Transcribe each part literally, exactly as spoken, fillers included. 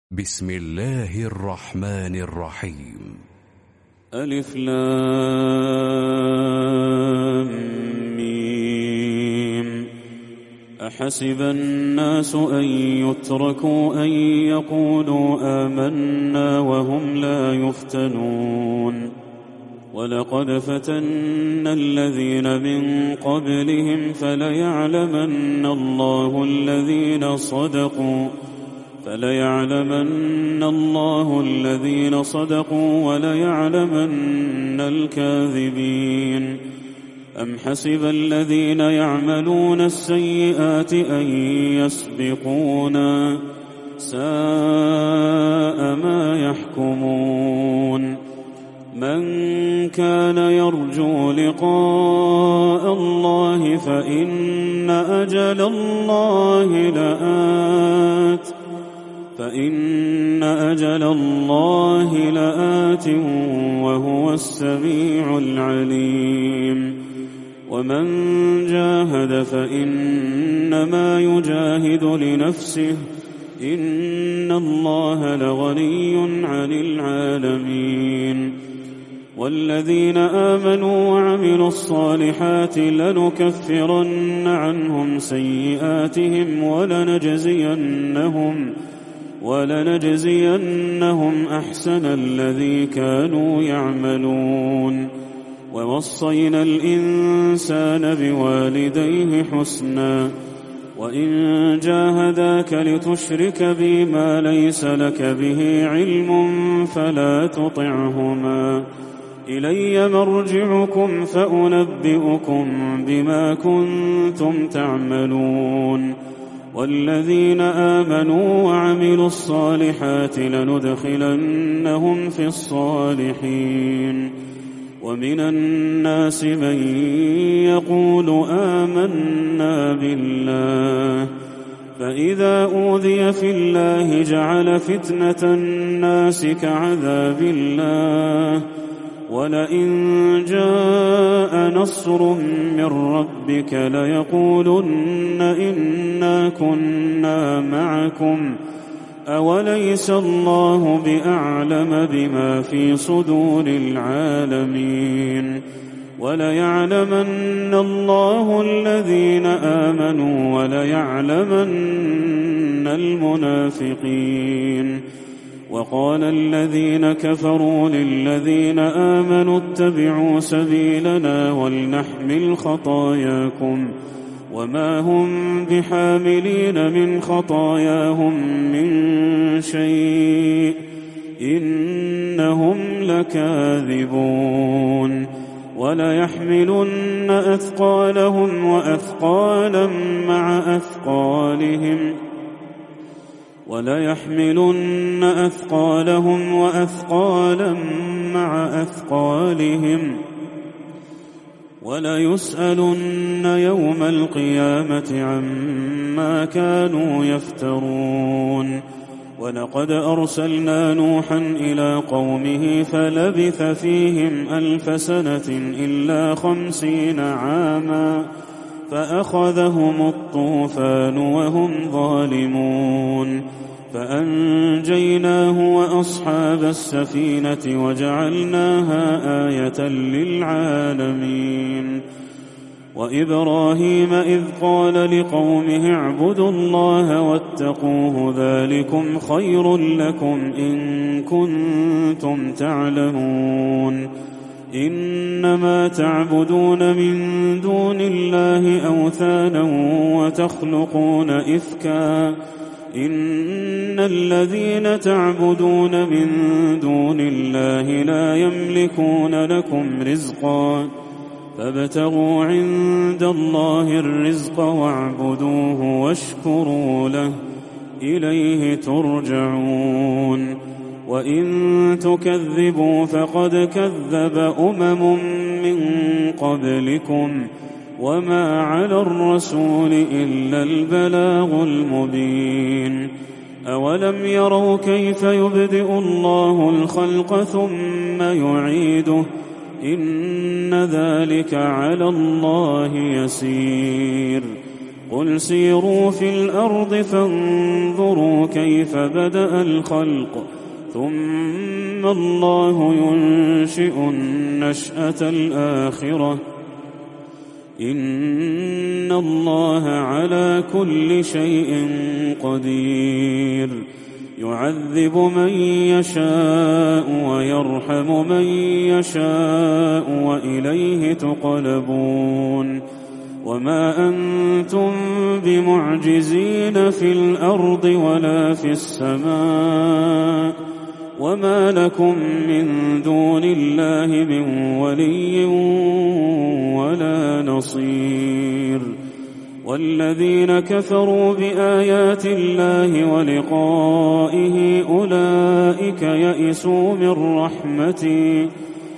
بسم الله الرحمن الرحيم. ألف لام ميم. أحسب الناس أن يتركوا أن يقولوا آمنا وهم لا يفتنون ولقد فتنا الذين من قبلهم فليعلمن الله الذين صدقوا فليعلمن الله الذين صدقوا وليعلمن الكاذبين. أم حسب الذين يعملون السيئات أن يسبقونا ساء ما يحكمون. من كان يرجو لقاء الله فإن أجل الله لآت فإن أجل الله لآت وهو السميع العليم. ومن جاهد فإنما يجاهد لنفسه إن الله لغني عن العالمين. والذين آمنوا وعملوا الصالحات لنكفرن عنهم سيئاتهم ولنجزينهم ولنجزينهم أحسن الذي كانوا يعملون. ووصينا الإنسان بوالديه حسنا وإن جاهداك لتشرك بي ما ليس لك به علم فلا تطعهما إلي مرجعكم فأنبئكم بما كنتم تعملون. والذين آمنوا وعملوا الصالحات لندخلنهم في الصالحين. ومن الناس من يقول آمنا بالله فإذا أوذي في الله جعل فتنة الناس كعذاب الله ولئن جاء نصر من ربك ليقولن إنا كنا معكم أوليس الله بأعلم بما في صدور العالمين. وليعلمن الله الذين آمنوا وليعلمن المنافقين. وقال الذين كفروا للذين آمنوا اتبعوا سبيلنا ولنحمل خطاياكم وما هم بحاملين من خطاياهم من شيء إنهم لكاذبون. وليحملن أثقالهم وأثقالا مع أثقالهم وليحملن أثقالهم وأثقالا مع أثقالهم وليسألن يوم القيامة عما كانوا يفترون. ولقد أرسلنا نوحا إلى قومه فلبث فيهم ألف سنة إلا خمسين عاما فأخذهم الطوفان وهم ظالمون فأنجيناه وأصحاب السفينة وجعلناها آية للعالمين. وإبراهيم إذ قال لقومه اعبدوا الله واتقوه ذلكم خير لكم إن كنتم تعلمون. إنما تعبدون من دون الله أوثانا وتخلقون إفكا إن الذين تعبدون من دون الله لا يملكون لكم رزقا فابتغوا عند الله الرزق واعبدوه واشكروا له إليه ترجعون. وإن تكذبوا فقد كذب أمم من قبلكم وما على الرسول إلا البلاغ المبين. أولم يروا كيف يبدئ الله الخلق ثم يعيده إن ذلك على الله يسير. قل سيروا في الأرض فانظروا كيف بدأ الخلق ثم الله ينشئ النشأة الآخرة إن الله على كل شيء قدير يعذب من يشاء ويرحم من يشاء وإليه تقلبون وما أنتم بمعجزين في الأرض ولا في السماء وما لكم من دون الله من ولي ولا نصير والذين كفروا بآيات الله ولقائه أولئك يئسوا من رحمتي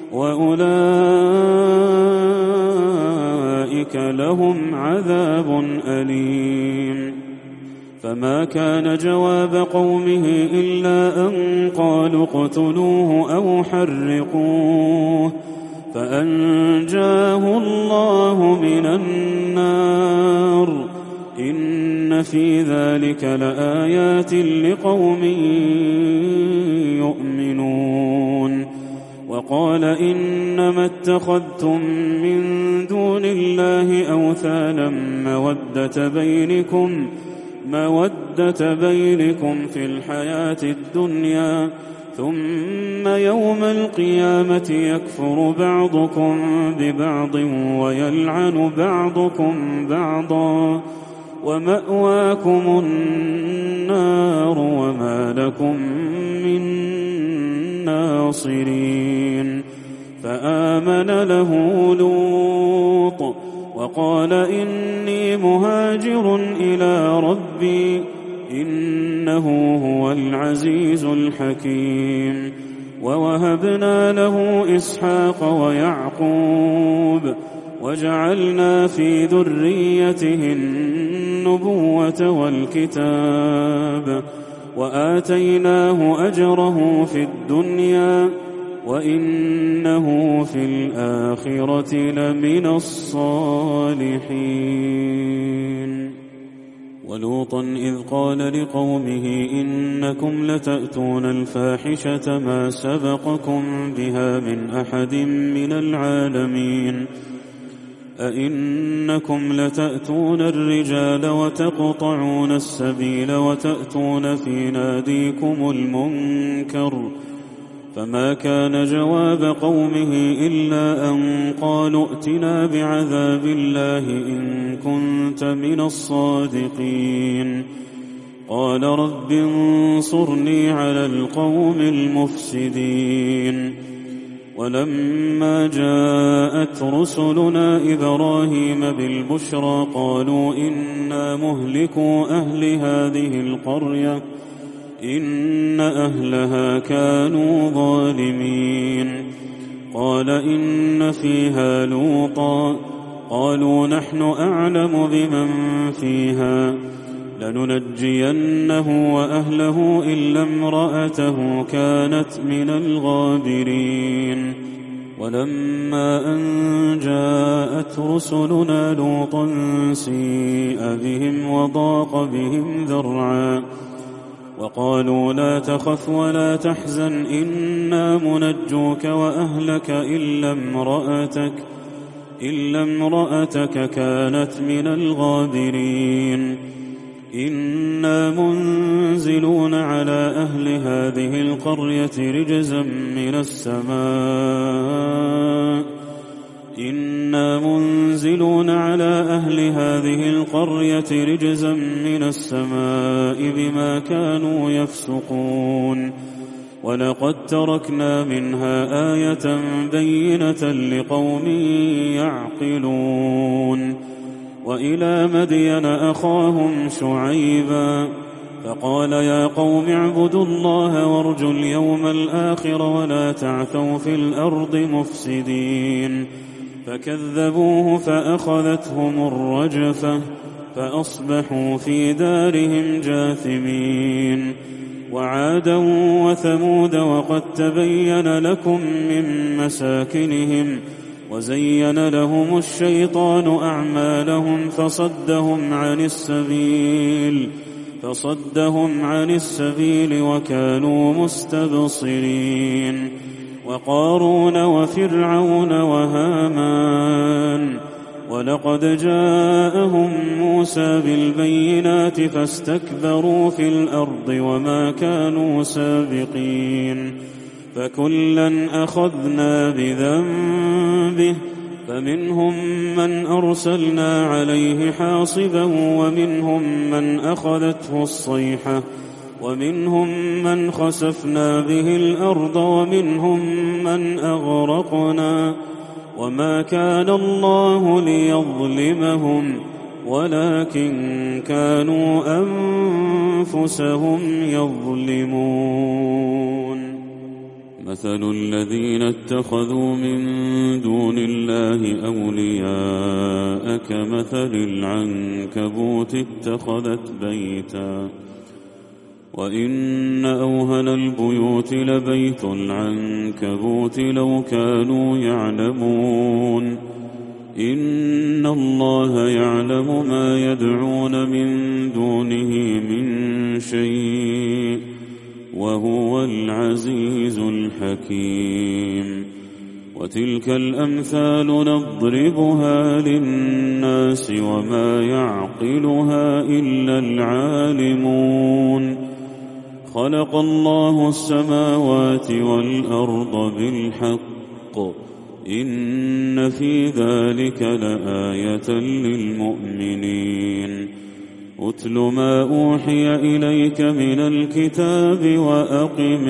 وأولئك لهم عذاب أليم فما كان جواب قومه إلا أن قالوا اقتلوه أو حرقوه فأنجاه الله من النار إن في ذلك لآيات لقوم يؤمنون وقال إنما اتخذتم من دون الله أوثانا مودة بينكم مودة بينكم في الحياة الدنيا ثم يوم القيامة يكفر بعضكم ببعض ويلعن بعضكم بعضا ومأواكم النار وما لكم من ناصرين فآمن له لوط وقال إني مهاجر إلى ربي إنه هو العزيز الحكيم ووهبنا له إسحاق ويعقوب وجعلنا في ذريته النبوة والكتاب وآتيناه أجره في الدنيا وإنه في الآخرة لمن الصالحين ولوطا إذ قال لقومه إنكم لتأتون الفاحشة ما سبقكم بها من أحد من العالمين أئنكم لتأتون الرجال وتقطعون السبيل وتأتون في ناديكم المنكر فما كان جواب قومه إلا أن قالوا ائتنا بعذاب الله إن كنت من الصادقين قال رب انصرني على القوم المفسدين ولما جاءت رسلنا إبراهيم بالبشرى قالوا إنا مهلكو أهل هذه القرية إن أهلها كانوا ظالمين قال إن فيها لوطا قالوا نحن أعلم بمن فيها لننجينه وأهله إلا امرأته كانت من الغابرين ولما أن جاءت رسلنا لوطا سيء بهم وضاق بهم ذرعا وقالوا لا تخف ولا تحزن إنا منجوك وأهلك إلا امرأتك إلا امرأتك كانت من الغابرين إنا منزلون على أهل هذه القرية رجزا من السماء إنا منزلون على أهل هذه القرية رجزا من السماء بما كانوا يفسقون ولقد تركنا منها آية بينة لقوم يعقلون وإلى مدين أخاهم شعيبا فقال يا قوم اعبدوا الله وارجوا اليوم الآخر ولا تعثوا في الأرض مفسدين فكذبوه فأخذتهم الرجفة فأصبحوا في دارهم جاثمين وعادا وثمود وقد تبين لكم من مساكنهم وزين لهم الشيطان أعمالهم فصدهم عن السبيل فصدهم عن السبيل وكانوا مستبصرين. وقارون وفرعون وهامان ولقد جاءهم موسى بالبينات فاستكبروا في الأرض وما كانوا سابقين. فكلا أخذنا بذنبه فمنهم من أرسلنا عليه حاصبا ومنهم من أخذته الصيحة ومنهم من خسفنا به الأرض ومنهم من أغرقنا وما كان الله ليظلمهم ولكن كانوا أنفسهم يظلمون. مثل الذين اتخذوا من دون الله أولياء كمثل العنكبوت اتخذت بيتا وإن أوهن البيوت لبيت العنكبوت لو كانوا يعلمون. إن الله يعلم ما يدعون من دونه من شيء وهو العزيز الحكيم. وتلك الأمثال نضربها للناس وما يعقلها إلا العالمون. خلق الله السماوات والأرض بالحق إن في ذلك لآية للمؤمنين. أتل ما أوحي إليك من الكتاب وأقم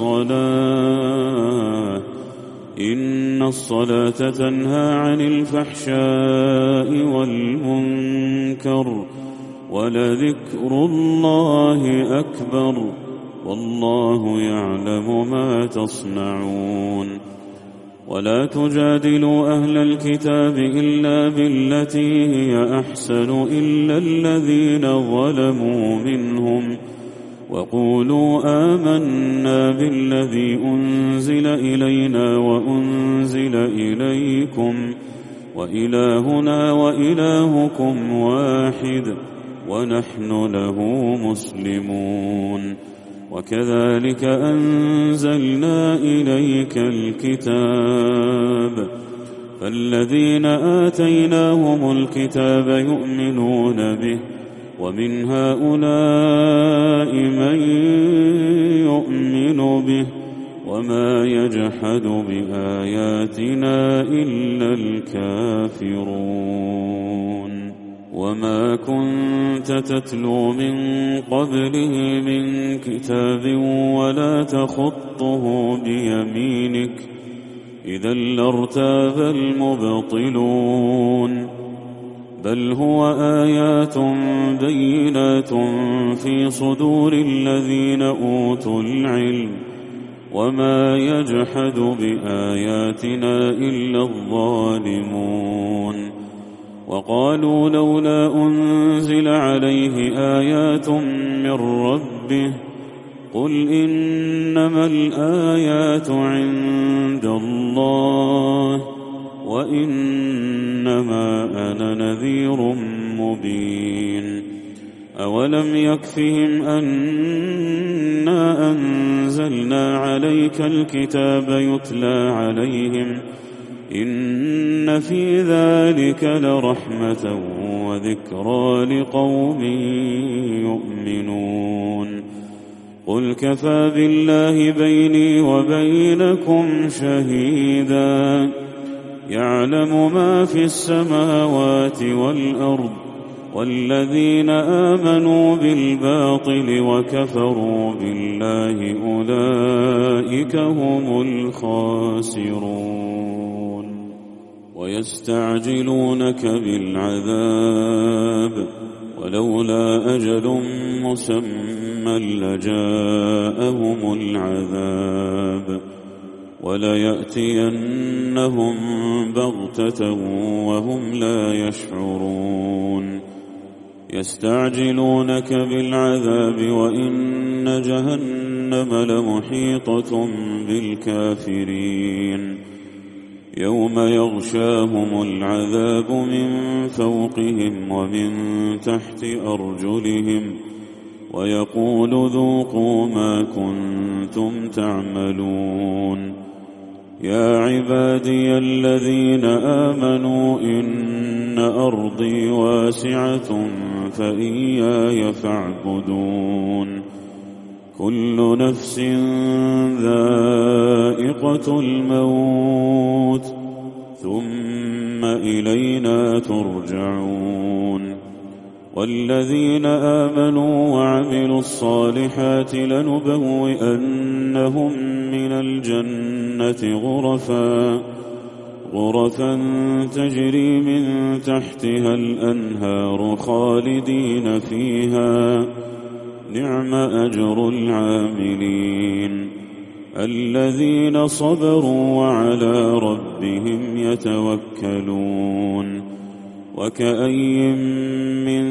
الصلاة إن الصلاة تنهى عن الفحشاء والمنكر ولذكر الله أكبر والله يعلم ما تصنعون. ولا تجادلوا أهل الكتاب إلا بالتي هي أحسن إلا الذين ظلموا منهم وقولوا آمنا بالذي أنزل إلينا وأنزل إليكم وإلهنا وإلهكم واحد ونحن له مسلمون. وكذلك أنزلنا إليك الكتاب فالذين آتيناهم الكتاب يؤمنون به ومن هؤلاء من يؤمن به وما يجحد بآياتنا إلا الكافرون. وما كنت تتلو من قبله من كتاب ولا تخطه بيمينك إذا لارتاب المبطلون. بل هو آيات بينات في صدور الذين أوتوا العلم وما يجحد بآياتنا إلا الظالمون. وقالوا لولا أنزل عليه آيات من ربه قل إنما الآيات عند الله وإنما أنا نذير مبين. أولم يكفهم أنا أنزلنا عليك الكتاب يتلى عليهم إن في ذلك لرحمة وذكرى لقوم يؤمنون. قل كفى بالله بيني وبينكم شهيدا يعلم ما في السماوات والأرض والذين آمنوا بالباطل وكفروا بالله أولئك هم الخاسرون. ويستعجلونك بالعذاب ولولا أجل مسمى لجاءهم العذاب وليأتينهم بغتة وهم لا يشعرون. يستعجلونك بالعذاب وإن جهنم لمحيطة بالكافرين يوم يغشاهم العذاب من فوقهم ومن تحت أرجلهم ويقول ذوقوا ما كنتم تعملون يا عبادي الذين آمنوا إن أرضي واسعة فإياي فاعبدون كل نفس ذائقة الموت ثم إلينا ترجعون والذين آمنوا وعملوا الصالحات لنبوئنهم من الجنة غرفا غرفا تجري من تحتها الأنهار خالدين فيها نعم أجر العاملين الذين صبروا وعلى ربهم يتوكلون وكأي من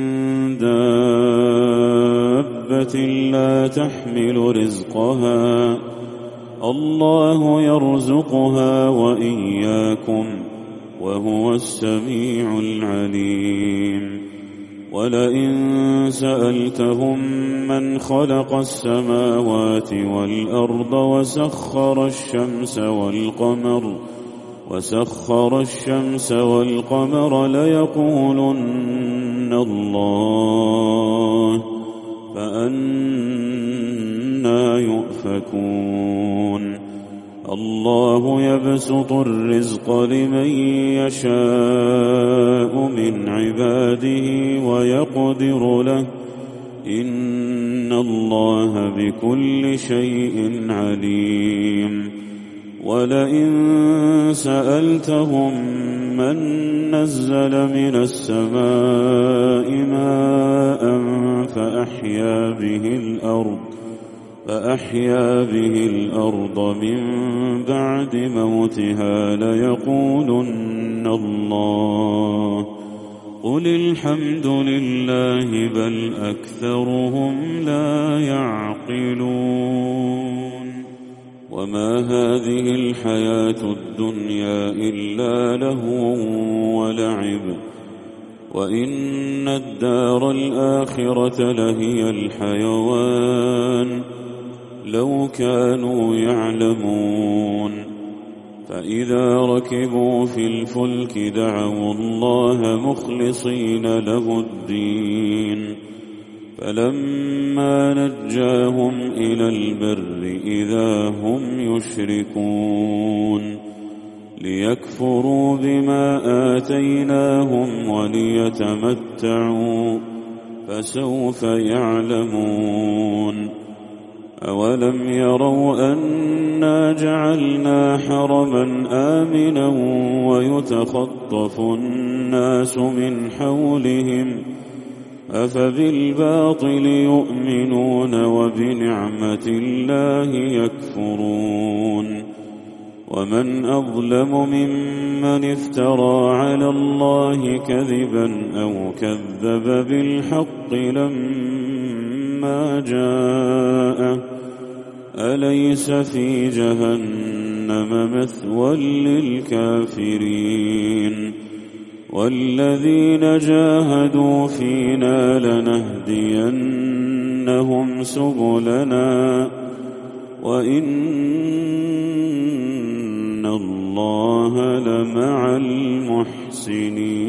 دابة لا تحمل رزقها الله يرزقها وإياكم وهو السميع العليم ولئن سألتهم من خلق السماوات والأرض وسخر الشمس والقمر وسخر الشمس والقمر ليقولن الله فأنى يؤفكون الله يبسط الرزق لمن يشاء من عباده ويقدر له إن الله بكل شيء عليم ولئن سألتهم من نزل من السماء ماء فأحيا به الأرض فأحيا به الأرض من بعد موتها ليقولن الله قل الحمد لله بل أكثرهم لا يعقلون وما هذه الحياة الدنيا إلا لهو ولعب وإن الدار الآخرة لهي الحيوان لو كانوا يعلمون فإذا ركبوا في الفلك دعوا الله مخلصين له الدين فلما نجاهم إلى البر إذا هم يشركون ليكفروا بما آتيناهم وليتمتعوا فسوف يعلمون أولم يروا أنا جعلنا حرما آمنا ويتخطف الناس من حولهم أفبالباطل يؤمنون وبنعمة الله يكفرون ومن أظلم ممن افترى على الله كذبا أو كذب بالحق لما جاءه أليس في جهنم مثوى للكافرين والذين جاهدوا فينا لنهدينهم سبلنا وإن الله لمع المحسنين.